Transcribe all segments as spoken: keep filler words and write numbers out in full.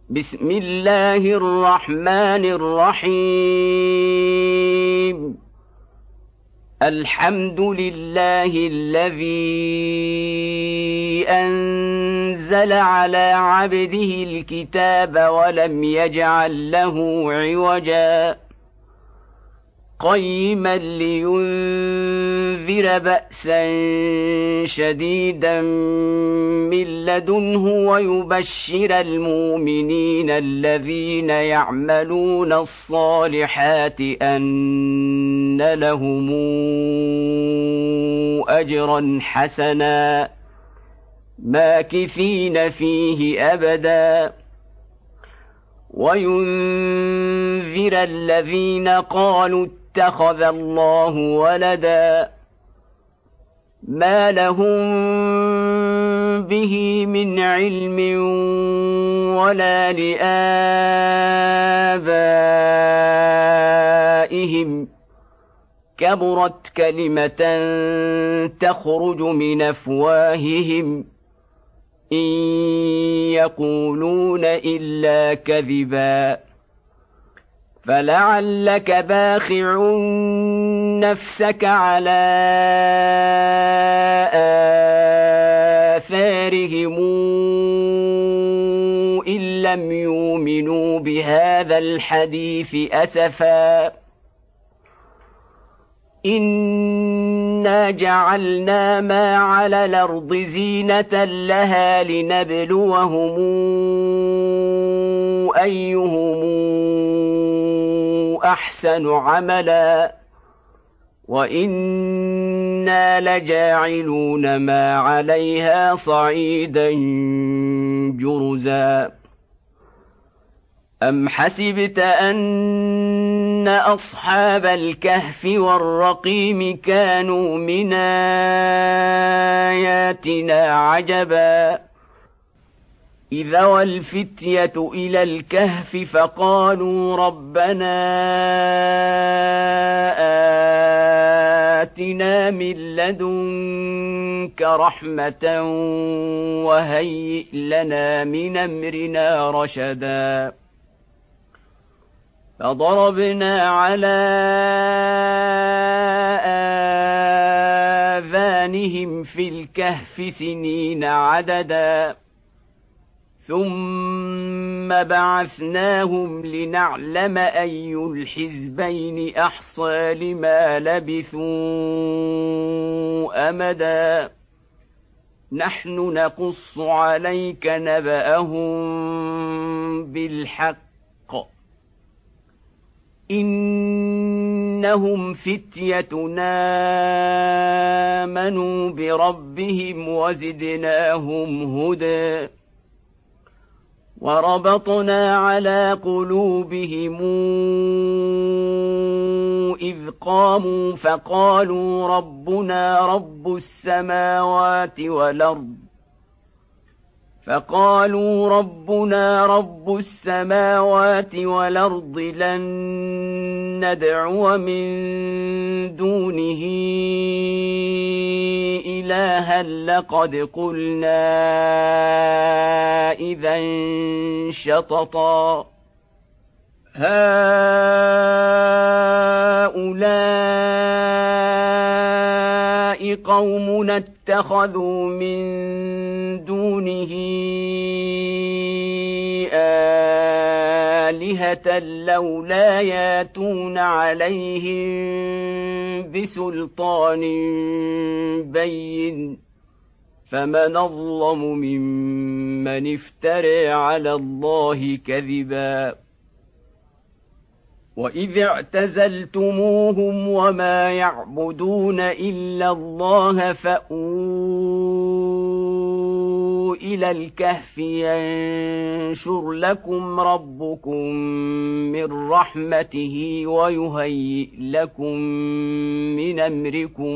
بسم الله الرحمن الرحيم الحمد لله الذي أنزل على عبده الكتاب ولم يجعل له عوجا قيما لينذر بأسا شديدا من لدنه ويبشر المؤمنين الذين يعملون الصالحات أن لهم أجرا حسنا ماكثين فيه أبدا وينذر الذين قالوا اتخذ الله ولدا ما لهم به من علم ولا لآبائهم كبرت كلمة تخرج من أفواههم إن يقولون إلا كذبا فلعلك باخع نفسك على آثارهم إن لم يؤمنوا بهذا الحديث أسفا إنا جعلنا ما على الأرض زينة لها لنبلوهم أيهم أحسن عملا وإنا لجاعلون ما عليها صعيدا جرزا أم حسبت أن أصحاب الكهف والرقيم كانوا من آياتنا عجبا إذا والفتية إلى الكهف فقالوا ربنا آتنا من لدنك رحمة وهيئ لنا من أمرنا رشدا فضربنا على آذانهم في الكهف سنين عددا ثم بعثناهم لنعلم أي الحزبين أحصى لما لبثوا أمدا نحن نقص عليك نبأهم بالحق إنهم فتيتنا آمنوا بربهم وزدناهم هدى وربطنا على قلوبهم إذ قاموا فقالوا ربنا رب السماوات والأرض فقالوا ربنا رب السماوات والأرض لن ندعو من دونه إلها لقد قلنا إذا شططا هؤلاء قومنا اتخذوا من دونه آلهة لولا ياتون عليهم بسلطان بين فمن أظلم ممن افترى على الله كذبا وإذ اعتزلتموهم وما يعبدون إلا الله فأووا إلى الكهف ينشر لكم ربكم من رحمته ويهيئ لكم من أمركم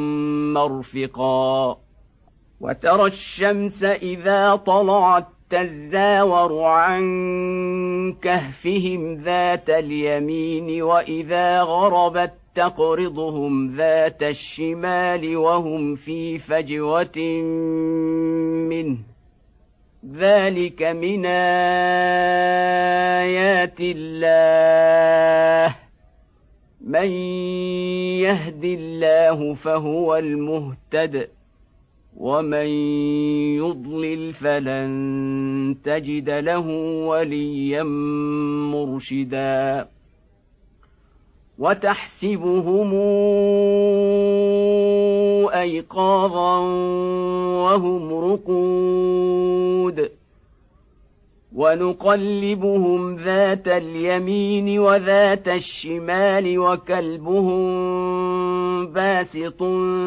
مرفقا وترى الشمس إذا طلعت تزاور عن كهفهم ذات اليمين وإذا غربت تقرضهم ذات الشمال وهم في فجوة منه ذلك من من يهد الله فهو المهتد ومن يضلل فلن تجد له وليا مرشدا وتحسبهم أيقاظا وهم رقود ونقلبهم ذات اليمين وذات الشمال وكلبهم باسط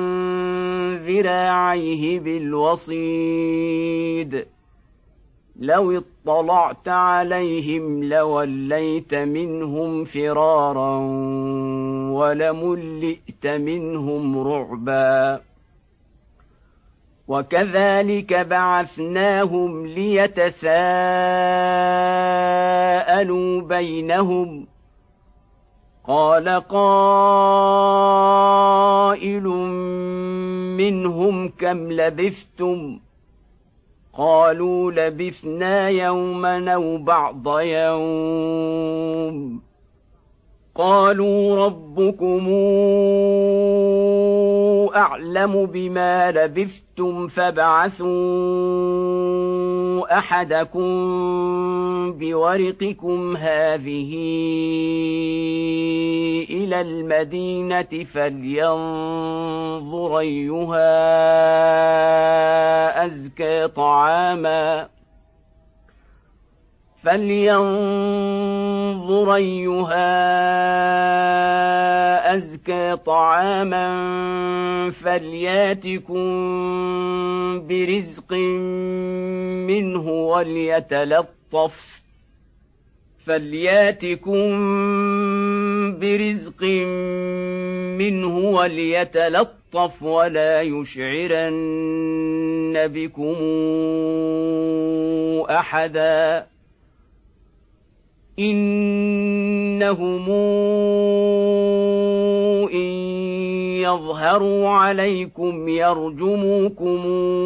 ذراعيه بالوصيد لو اطلعت عليهم لوليت منهم فرارا ولملئت منهم رعبا وكذلك بعثناهم ليتساءلوا بينهم قال قائل منهم كم لبثتم قالوا لبثنا يوما أو بعض يوم قالوا ربكم أعلم بما لبثتم فابعثوا أحدكم بورقكم هذه إلى المدينة فلينظر أيها أزكى طعاما فلينظر أيها أزكى طعاما فلياتكم برزق منه وليتلطف فلياتكم برزق منه وليتلطف ولا يشعرن بكم أحدا إنهم إن يظهروا عليكم يرجموكم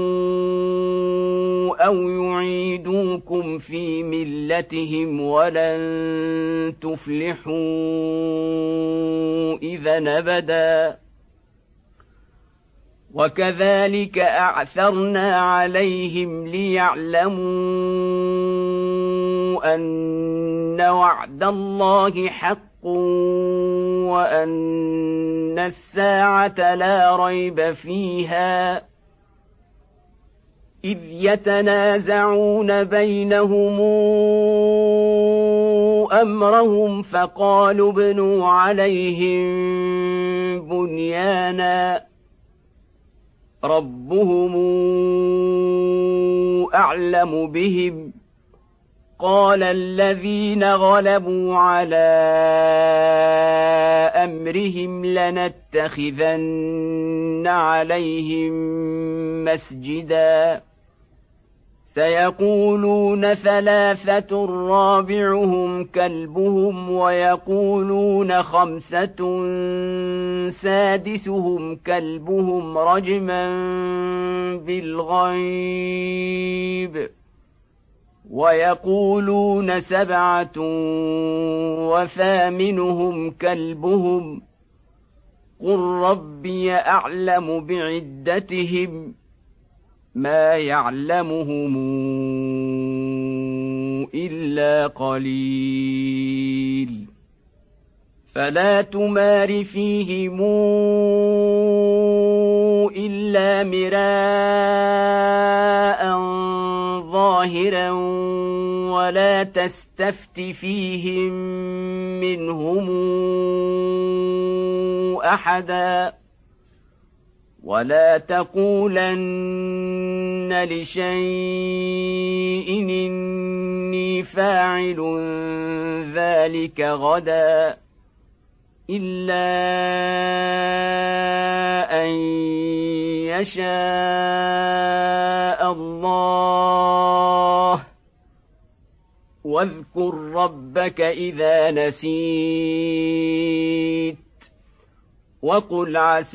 أو يعيدوكم في ملتهم ولن تفلحوا إذا أبدا وكذلك أعثرنا عليهم ليعلموا أن وعد الله حق وأن الساعة لا ريب فيها إذ يتنازعون بينهم أمرهم فقالوا ابنوا عليهم بنيانا ربهم أعلم بهم قال الذين غلبوا على أمرهم لنتخذن عليهم مسجدا سيقولون ثلاثة رابعهم كلبهم ويقولون خمسة سادسهم كلبهم رجما بالغيب ويقولون سبعة وثامنهم كلبهم قل ربي أعلم بعدتهم ما يعلمهم إلا قليل فلا تمار فيهم إلا مراء ظاهرا ولا تستفت فيهم منهم أحدا ولا تقولن لشيء إني فاعل ذلك غدا إلا أن يشاء الله واذكر ربك إذا نسيت وقل عسى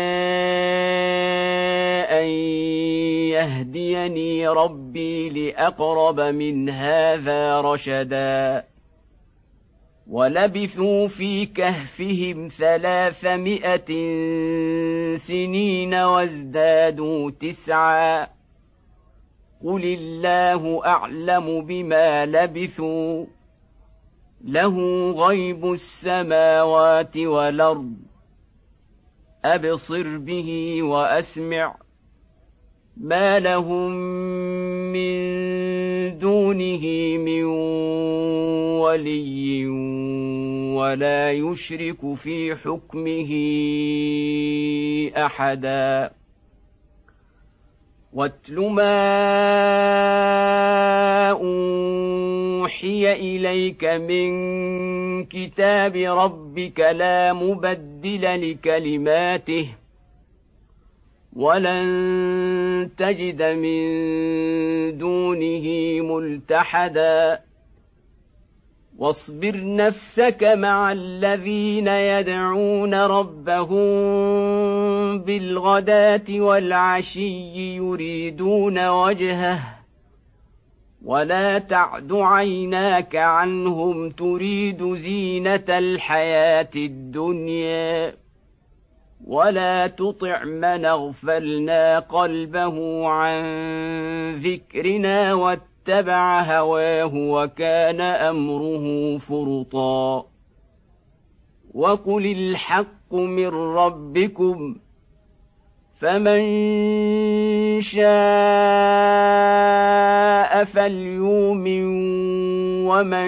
أن يهديني ربي لأقرب من هذا رشدا ولبثوا في كهفهم ثلاثمائة سنين وازدادوا تسعا قل الله أعلم بما لبثوا له غيب السماوات والأرض أبصر به وأسمع ما لهم من دونه من ولي ولا يشرك في حكمه أحدا واتل ما أوحي إليك من كتاب ربك لا مبدل لكلماته ولن تجد من دونه ملتحدا واصبر نفسك مع الذين يدعون ربهم بالغداة والعشي يريدون وجهه ولا تعد عيناك عنهم تريد زينة الحياة الدنيا ولا تطع من اغفلنا قلبه عن ذكرنا واتبع هواه وكان أمره فرطا وقل الحق من ربكم فمن شاء فليؤمن ومن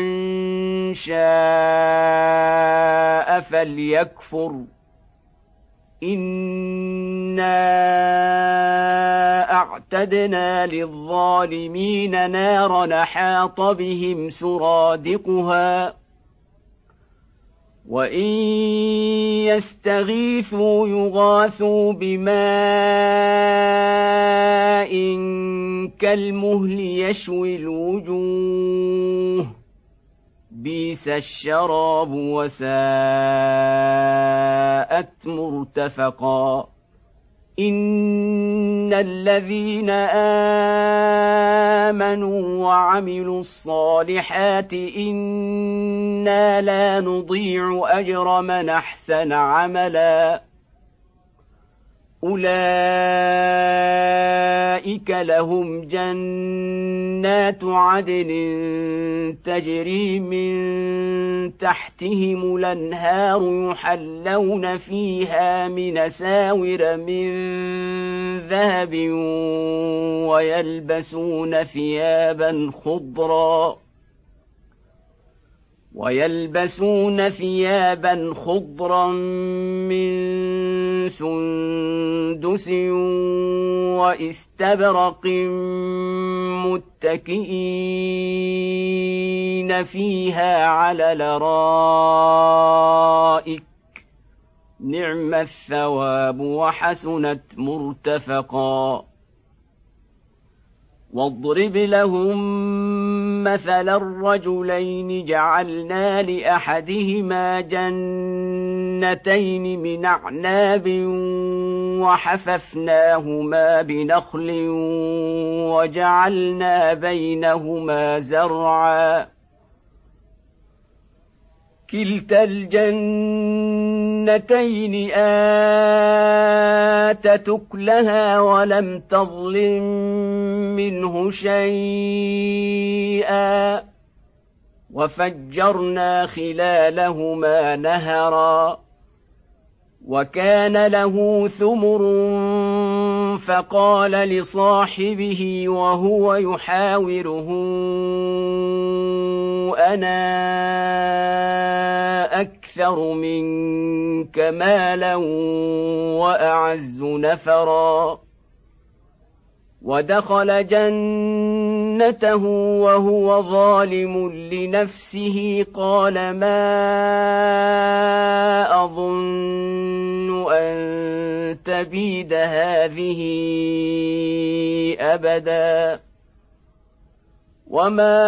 شاء فليكفر إنا أعتدنا للظالمين نارا حاط بهم سرادقها وإن يستغيثوا يغاثوا بماء كالمهل يشوي الوجوه بئس الشراب وساءت مرتفقا إن الذين آمنوا وعملوا الصالحات إنا لا نضيع أجر من أحسن عملا أولئك لهم جنات عدن تجري من تحتهم الأنهار يحلون فيها من أساور من ذهب ويلبسون ثيابا خضرا ويلبسون ثيابا خضرا من سندس واستبرق متكئين فيها على الأرائك نعم الثواب وحسنت مرتفقا واضرب لهم مثل الرجلين جعلنا لأحدهما جنتين من أعناب وحففناهما بنخل وجعلنا بينهما زرعا كلتا الجنتين آتت أكلها ولم تظلم منه شيئا وفجرنا خلالهما نهرا وكان له ثمر فقال لصاحبه وهو يحاوره أنا أكثر منك مالا وأعز نفرا ودخل جنته وهو ظالم لنفسه قال ما أظن أن تبيد هذه أبدا وما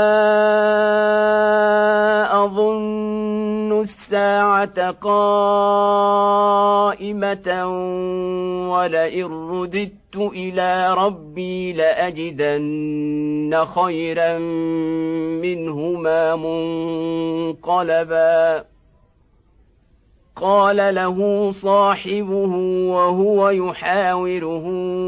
أظن الساعة قائمة ولئن رددت رددت إلى ربي لأجدن خيرا منهما منقلبا قال له صاحبه وهو يحاوره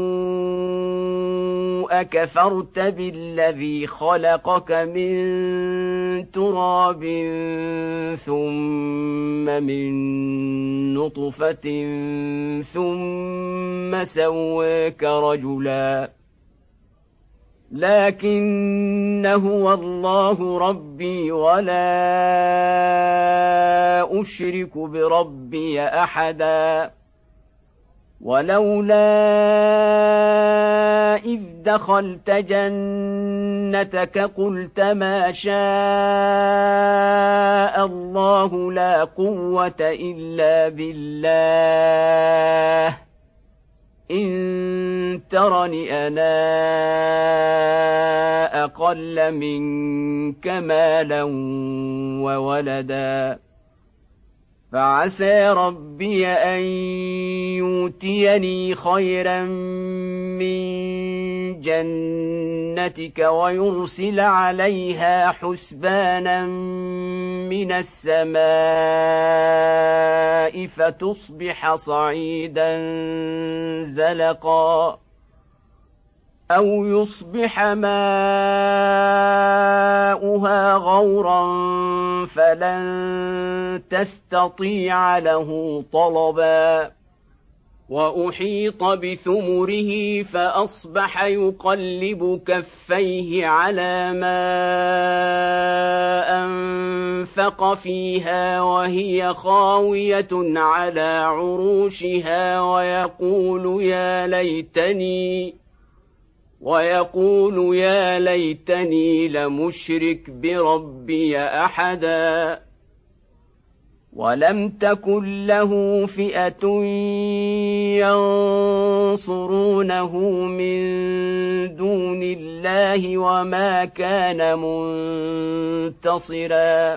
أكفرت بالذي خلقك من تراب ثم من نطفة ثم سواك رجلا لكن هو الله ربي ولا أشرك بربي أحدا ولولا إذ دخلت جنتك قلت ما شاء الله لا قوة إلا بالله إن ترني أنا أقل منك مالا وولدا فعسى ربي أن يؤتيني خيرا من جنتك ويرسل عليها حسبانا من السماء فتصبح صعيدا زلقا أو يصبح ماؤها غورا فلن تستطيع له طلبا وأحيط بثمره فأصبح يقلب كفيه على ما أنفق فيها وهي خاوية على عروشها ويقول يا ليتني ويقول يا ليتني لمشرك بربي أحدا ولم تكن له فئة ينصرونه من دون الله وما كان منتصرا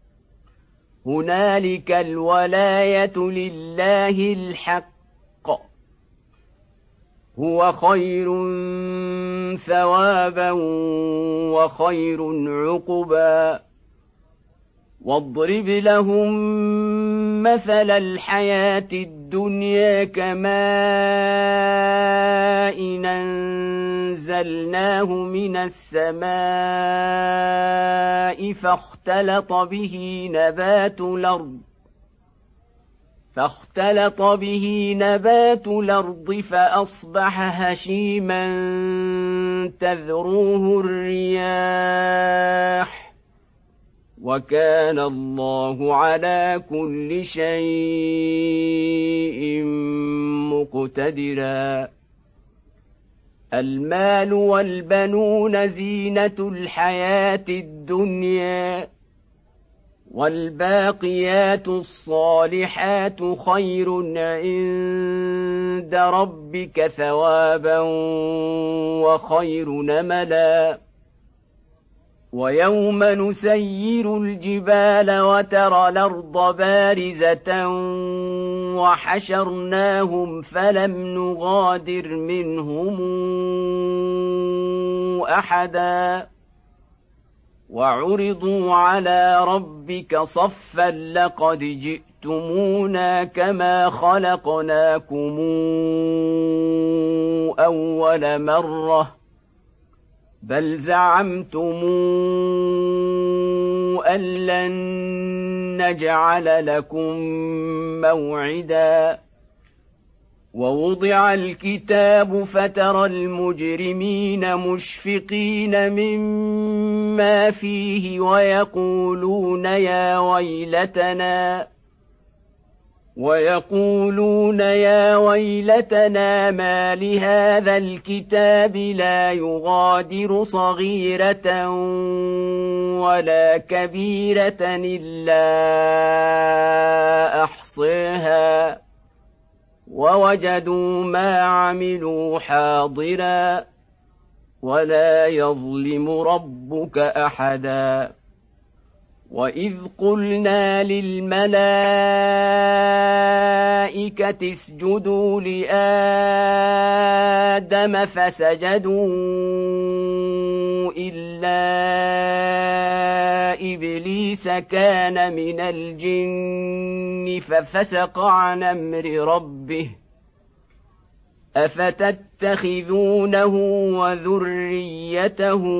هنالك الولاية لله الحق هو خير ثوابا وخير عقبا واضرب لهم مثل الحياة الدنيا كماء إن أنزلناه من السماء فاختلط به نبات الأرض فاختلط به نبات الأرض فأصبح هشيما تذروه الرياح وكان الله على كل شيء مقتدرا المال والبنون زينة الحياة الدنيا والباقيات الصالحات خير عند ربك ثوابا وخير نملا ويوم نسير الجبال وترى الأرض بارزة وحشرناهم فلم نغادر منهم أحدا وعرضوا على ربك صفا لقد جئتمونا كما خلقناكم أول مرة بل زعمتم أن لن نجعل لكم موعدا ووضع الكتاب فترى المجرمين مشفقين مما فيه ويقولون يا ويلتنا ويقولون يا ويلتنا ما لهذا الكتاب لا يغادر صغيرة ولا كبيرة إلا أحصاها ووجدوا ما عملوا حاضرا ولا يظلم ربك أحدا وإذ قلنا للملائكة اسجدوا لآدم فسجدوا إلا إبليس كان من الجن ففسق عن أمر ربه أفتتخذونه وذريته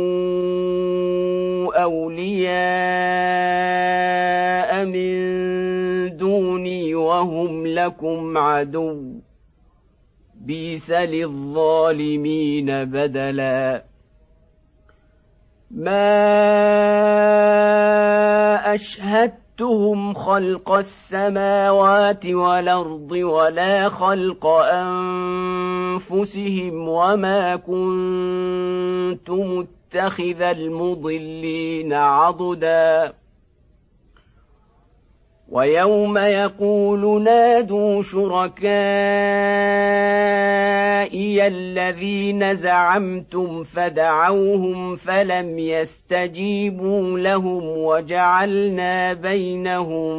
أولياء من دوني وهم لكم عدو بئس للظالمين بدلا ما أشهدتهم خلق السماوات والأرض ولا خلق أنفسهم وما كنت متخذ المضلين عضدا ويوم يقول نادوا شركائي الذين زعمتم فدعوهم فلم يستجيبوا لهم وجعلنا بينهم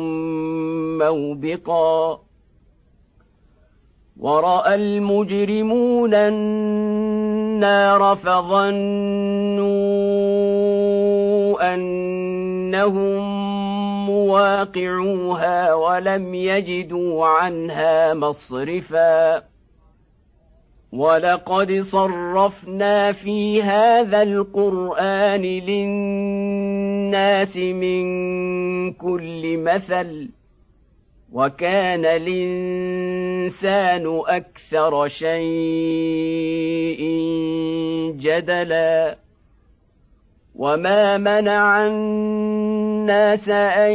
موبقا ورأى المجرمون النار فظنوا أنهم مواقعوها ولم يجدوا عنها مصرفا ولقد صرفنا في هذا القرآن للناس من كل مثل وكان الإنسان أكثر شيء جدلا وما منع الناس أن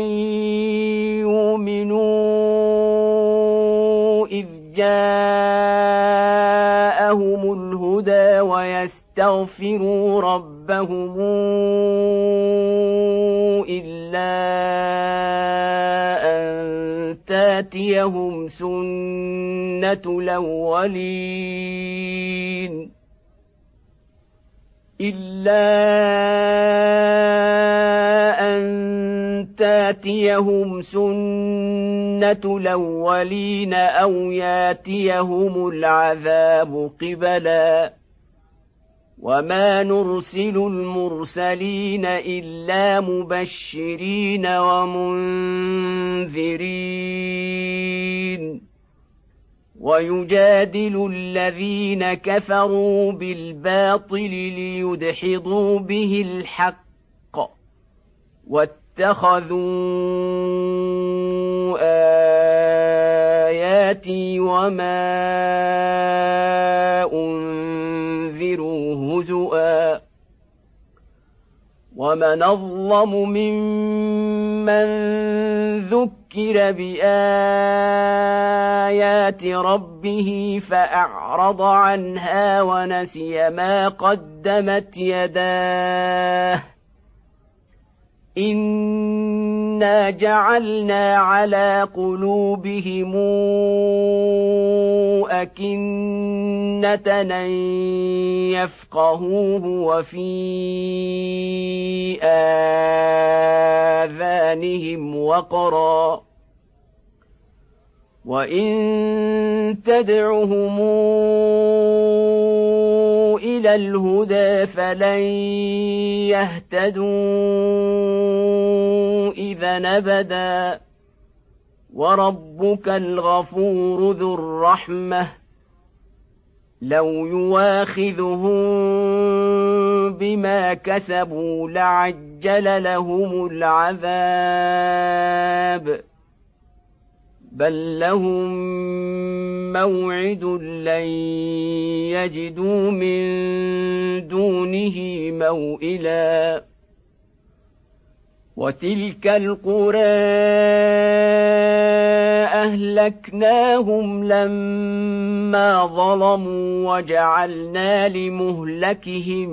يؤمنوا إذ جاءهم الهدى ويستغفروا ربهم إلا أن تاتيهم سنة الأولين إلا أن تاتيهم سنة الأولين أو ياتيهم العذاب قبلا وما نرسل المرسلين إلا مبشرين ومنذرين ويجادل الذين كفروا بالباطل ليدحضوا به الحق واتخذوا آياتي وما أنذروا هزؤا ومن أظلم ممن ذكر بآيات ربه فأعرض عنها ونسي ما قدمت يداه إنا جعلنا على قلوبهم أكنة أن يفقهوه وفي آذانهم وقرا وإن تدعهم إلى الهدى فلن يهتدوا إذا أبدا وربك الغفور ذو الرحمة لو يواخذهم بما كسبوا لعجل لهم العذاب بل لهم موعد لن يجدوا من دونه موئلا وتلك القرى أهلكناهم لما ظلموا وجعلنا لمهلكهم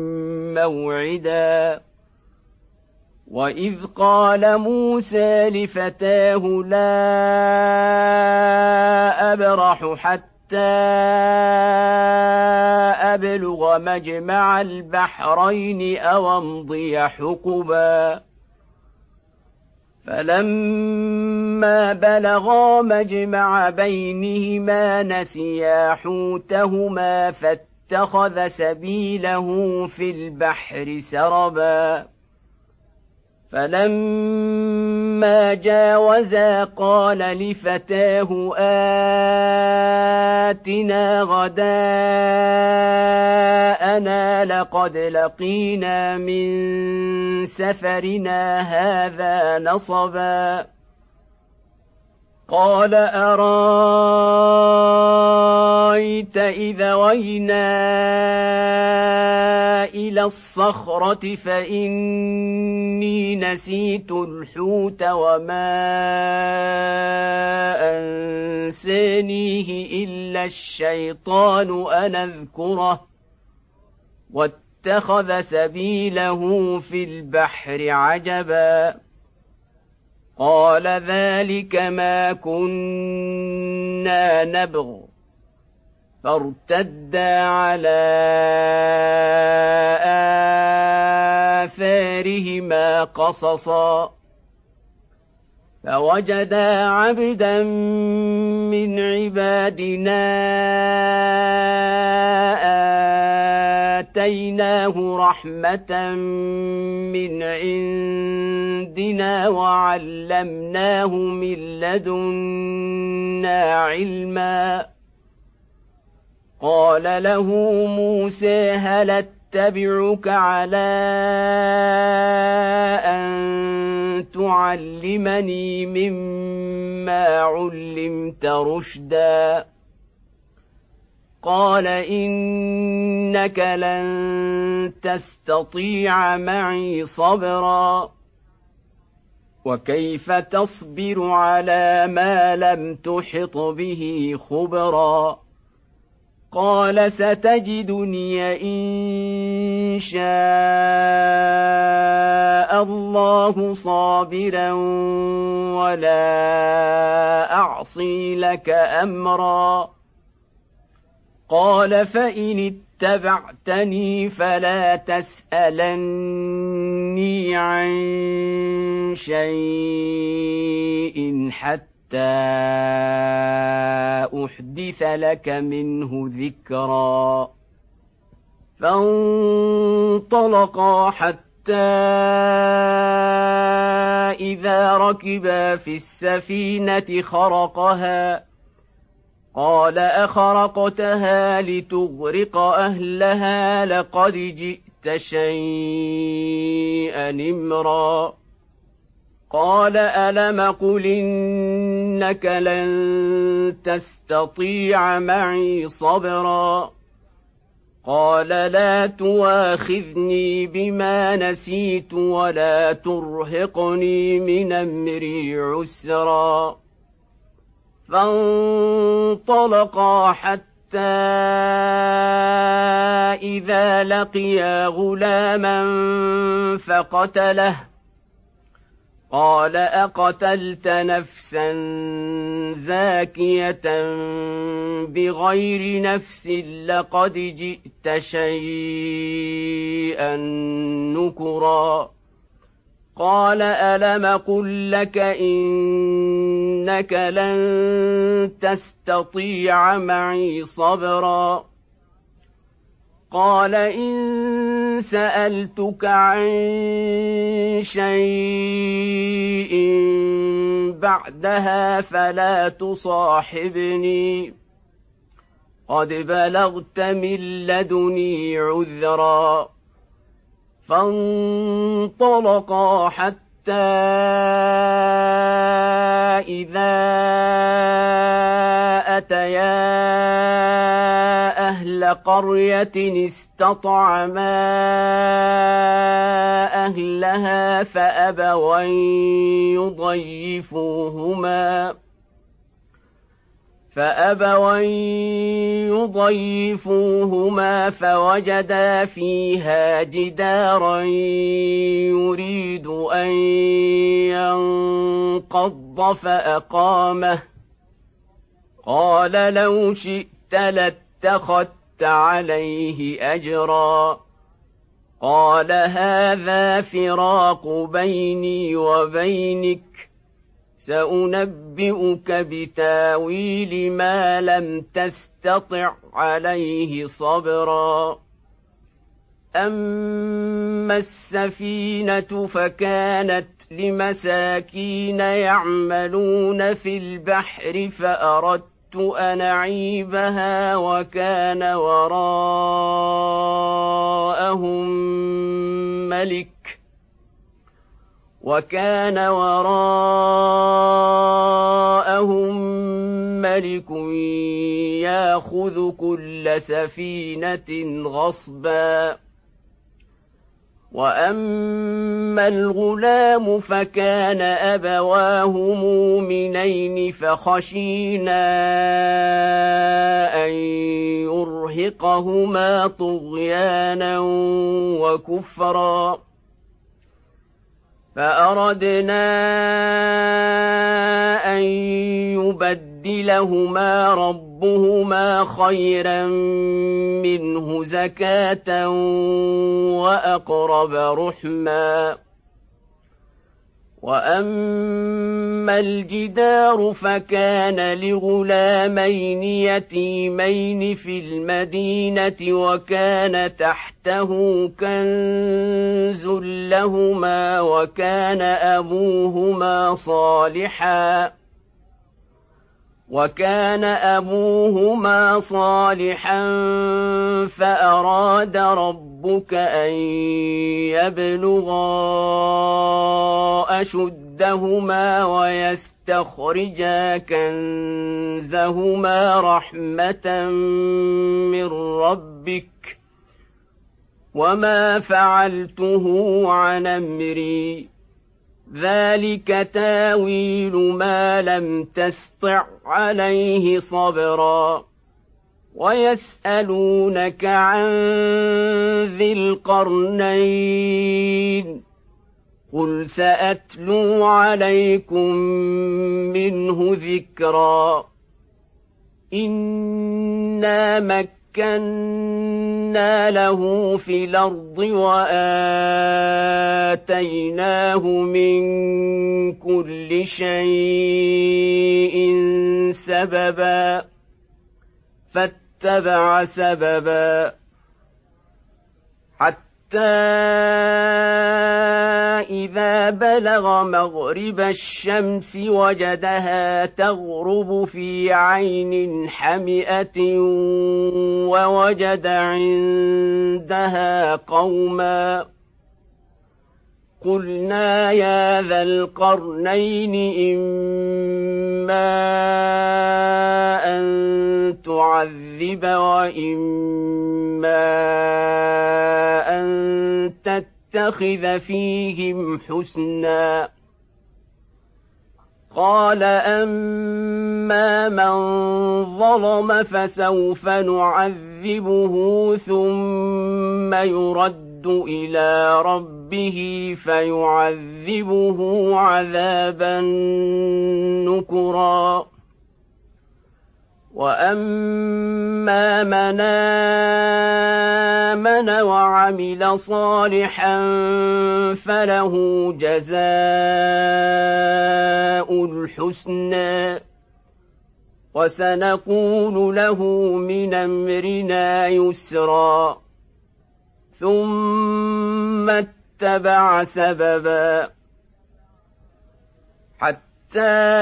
موعدا وإذ قال موسى لفتاه لا أبرح حتى أبلغ مجمع البحرين أو أمضي حقبا فلما بلغا مجمع بينهما نسيا حوتهما فاتخذ سبيله في البحر سربا فلما جاوزا قال لفتاه آتنا غداءنا لقد لقينا من سفرنا هذا نصبا قال أرايت إذا وينا إلى الصخرة فإني نسيت الحوت وما أنسانيه إلا الشيطان أن أذكره واتخذ سبيله في البحر عجبا قال ذلك ما كنا نبغ فارتدا على آثارهما قصصا فوجدا عبدا من عبادنا آتيناه رحمة من عندنا وعلمناه من لدنا علما قال له موسى هل اتبعك على أن تعلمني مما علمت رشدا قال إنك لن تستطيع معي صبرا وكيف تصبر على ما لم تحط به خبرا قال ستجدني إن شاء الله صابرا ولا أعصي لك أمرا قال فإن اتبعتني فلا تسألني عن شيء حتى أحدث لك منه ذكرا فانطلقا حتى إذا ركبا في السفينة خرقها قال أخرقتها لتغرق أهلها لقد جئت شيئا إمرا قال ألم قل إنك لن تستطيع معي صبرا قال لا تواخذني بما نسيت ولا ترهقني من أمري عسرا فانطلقا حتى إذا لقيا غلاما فقتله قال أقتلت نفسا زاكية بغير نفس لقد جئت شيئا نكرا قال ألم قل لك إنك لن تستطيع معي صبرا قال إن سألتك عن شيء بعدها فلا تصاحبني قد بلغت من لدني عذرا فانطلقا حتى إذا أتيا أهل قرية استطعما أهلها فأبوا أن يضيفوهما فأبوا أن يضيفوهما فوجدا فيها جدارا يريد أن ينقض فأقامه قال لو شئت لاتخذت عليه أجرا قال هذا فراق بيني وبينك سأنبئك بتاويل ما لم تستطع عليه صبرا أما السفينة فكانت لمساكين يعملون في البحر فأردت أن أعيبها وكان وراءهم ملك وكان وراءهم ملك يأخذ كل سفينة غصبا وأما الغلام فكان أبواه مؤمنين فخشينا أن يرهقهما طغيانا وكفرا فأردنا أن يبدلهما ربهما خيرا منه زكاة وأقرب رحما وأما الجدار فكان لغلامين يتيمين في المدينة وكان تحته كنز لهما وكان أبوهما صالحا وكان أبوهما صالحا فأراد ربك أن يبلغا أشدهما ويستخرجا كنزهما رحمة من ربك وما فعلته عن أمري ذلك تاويل ما لم تسطع عليه صبرا ويسألونك عن ذي القرنين قل سأتلو عليكم منه ذكرا إنا مكنا له في الأرض وآتيناه من كل شيء سببا فاتبع سببا حتى إذا بلغ مغرب الشمس وجدها تغرب في عين حمئة ووجد عندها قوما قلنا يا ذا القرنين إما أن تعذب وإما أن تتخذ فيهم حسنا قال أما من ظلم فسوف نعذبه ثم يرد إلى ربه فيعذبه عذابا نكرا وأما من آمن وعمل صالحا فله جزاء الحسنى وسنقول له من أمرنا يسرا ثم اتبع سببا حتى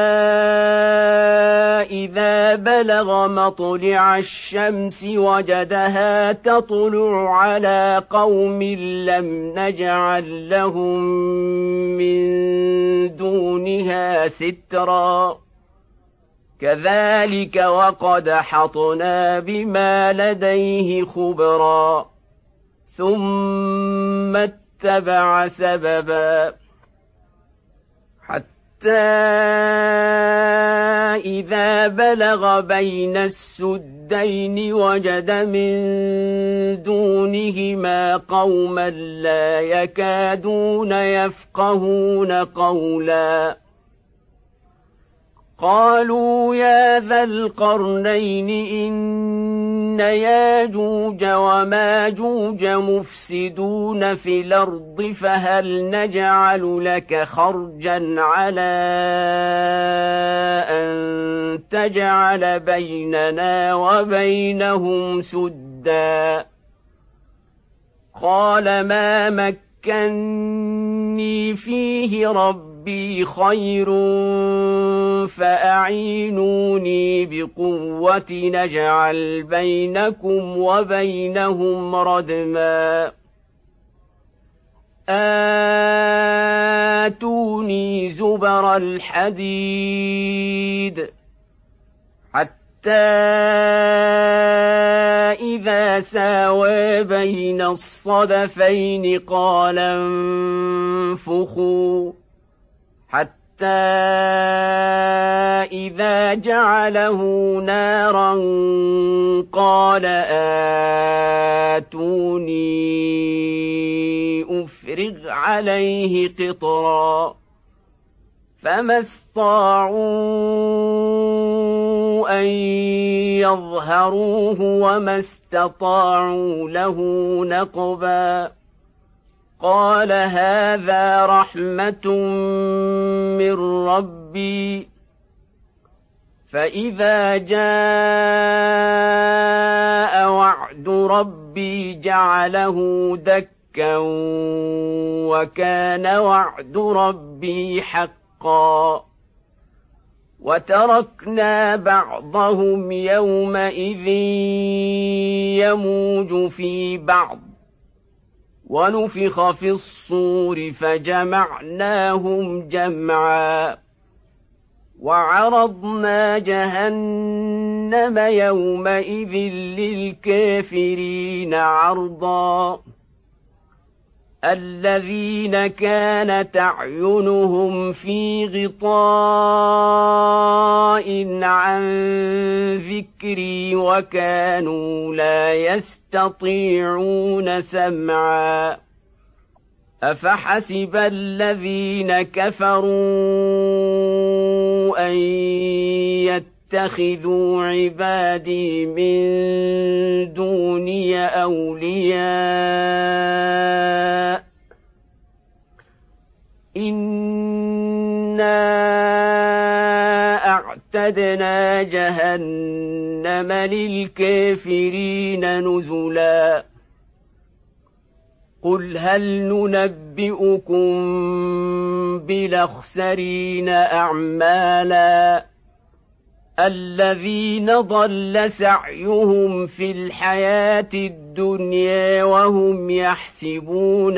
إذا بلغ مطلع الشمس وجدها تطلع على قوم لم نجعل لهم من دونها سترا كذلك وقد أحطنا بما لديه خبرا ثم اتبع سببا حتى إذا بلغ بين السدين وجد من دونهما قوما لا يكادون يفقهون قولا قالوا يا ذا القرنين إن ياجوج وماجوج مفسدون في الأرض فهل نجعل لك خرجا على أن تجعل بيننا وبينهم سدا قال ما مكني فيه ربي خير فأعينوني بقوة نجعل بينكم وبينهم ردما آتوني زبر الحديد حتى إذا ساوى بين الصدفين قال انفخوا حتى إذا جعله نارا قال آتوني أفرغ عليه قطرا فما استطاعوا أن يظهروه وما استطاعوا له نقبا قال هذا رحمة من ربي فإذا جاء وعد ربي جعله دكا وكان وعد ربي حقا وتركنا بعضهم يومئذ يموج في بعض ونفخ في الصور فجمعناهم جمعا وعرضنا جهنم يومئذ للكافرين عرضا الذين كانت أعينهم في غطاء عن ذكري وكانوا لا يستطيعون سمعا أفحسب الذين كفروا أن يتخذوا عبادي من دوني أولياء إنا أعتدنا جهنم للكافرين نزلا قل هل ننبئكم بالأخسرين أعمالا الذين ضل سعيهم في الحياة الدنيا وهم يحسبون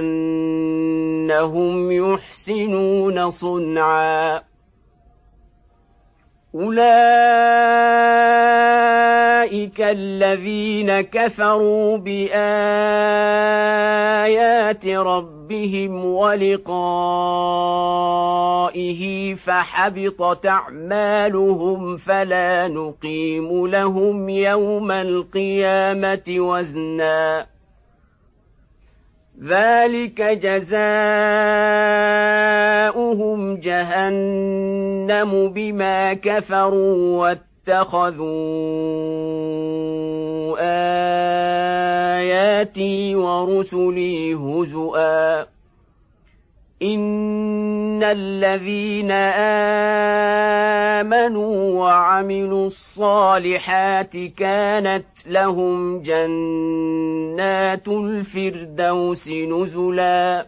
أنهم يحسنون صنعا أولئك الذين كفروا بآيات ربهم ولقائه فحبطت أعمالهم فلا نقيم لهم يوم القيامة وزنا ذلك جزاؤهم جهنم بما كفروا واتخذوا آياتي ورسلي هزؤا إن الذين آمنوا وعملوا الصالحات كانت لهم جنات الفردوس نزلا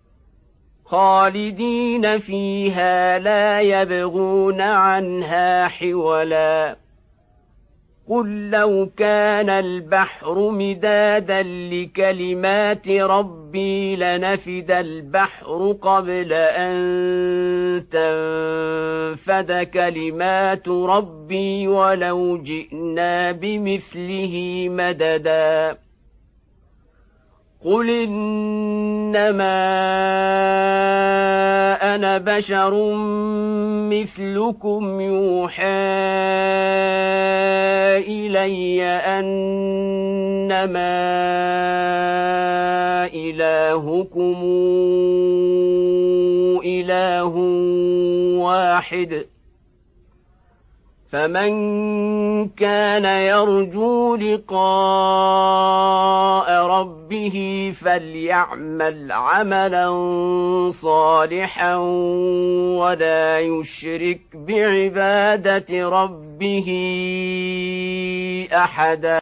خالدين فيها لا يبغون عنها حولا قل لو كان البحر مدادا لكلمات ربي لنفد البحر قبل أن تنفد كلمات ربي ولو جئنا بمثله مددا قل إنما أنا بشر مثلكم يوحى إلي أنما إلهكم إله واحد فمن كان يرجو لقاء ربه فليعمل عملا صالحا ولا يشرك بعبادة ربه أحدا.